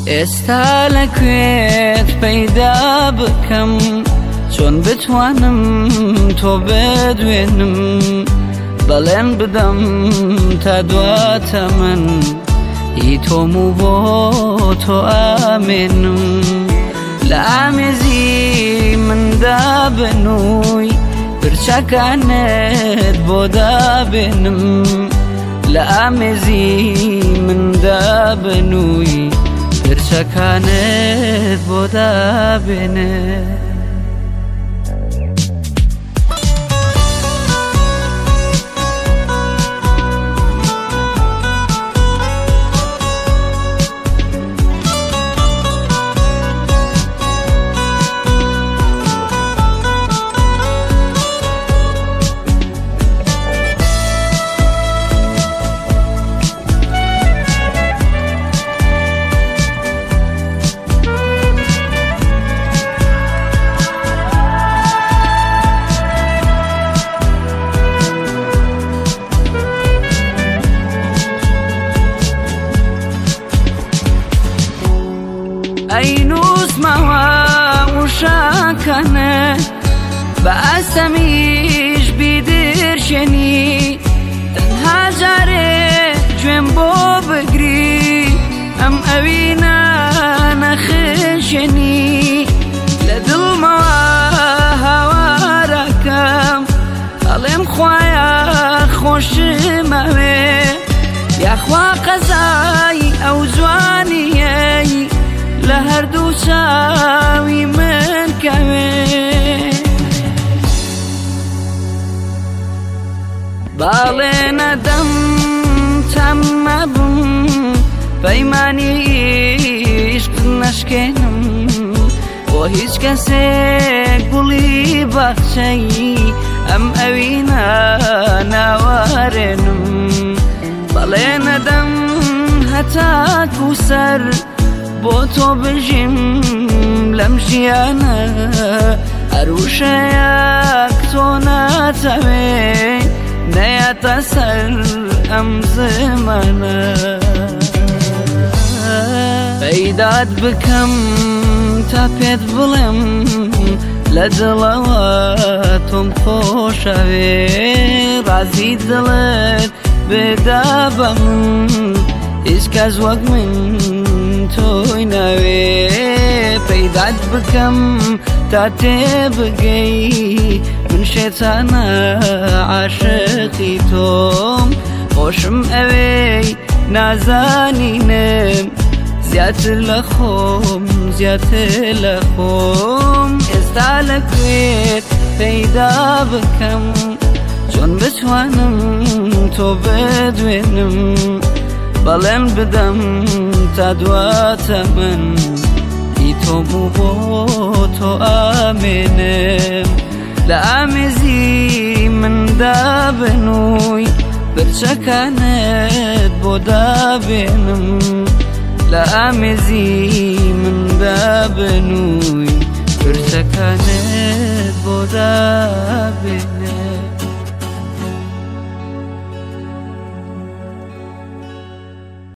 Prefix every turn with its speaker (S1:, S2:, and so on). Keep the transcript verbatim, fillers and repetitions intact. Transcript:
S1: ئێستا لەکوێت پەیدا بکەم چۆن بتوانم تۆ بدوێنم بەڵێن بدەم تا دواتە من هی تۆم و بۆ تۆ ئامێنم لە ئامێزی مندا بنووی پرچەکانت بۆ دابێنم لە ئامێزی مندا بنووی پرچەکانت بۆ دابێنێت ئەینوس ماوە وشاکەنە بە ئەستەمیش بیدرشێنی تەنها جارێ گوێم بۆ بگری ئەم ئەوینە نەخشێنی لە دڵمەوە هاوارەکەم ئەڵێم خوایە خۆشمەوێ یاخوا قەزای ئەو جوانیەی لە هەردوو چاوی من کەوێ باڵێ نەدەم تەم مەبم پەیمانی عیشق نەشکێنم بۆ هیچ کەسێک گوڵی باخچەی ئەم ئەوینە ناوارێنم باڵێ نەدەم هەتاکو سەر بۆ تۆ بژیم لەم ژیانە هەروشەیەک تۆ ناتەوێ نەیەتە سەر ئەم زمانە پەیدات بکەم تا پێت بڵێم لە دڵەوە تۆم خۆشەوێ ڕازی دڵت بدا بە من هیچ کەس وەک من تۆی ناوێ پەیدات بکەم تا تێبگەی من شێتانە عاشقی تۆم خۆشم ئەوەی نازانینم زیاتر لە خۆم زیاتر لە خۆم ئێستا لەکوێت پەیدا بکەم چۆن بتوانم تۆ بدوێنم بەڵێن بدەم تا دواتە من هی تۆم و بۆ تۆ ئامێنم لە ئامێزی مندا بنووی پرچەکانت بۆ دابێنم لە ئامێزی مندا بنووی پرچەکانت بۆ دابێنم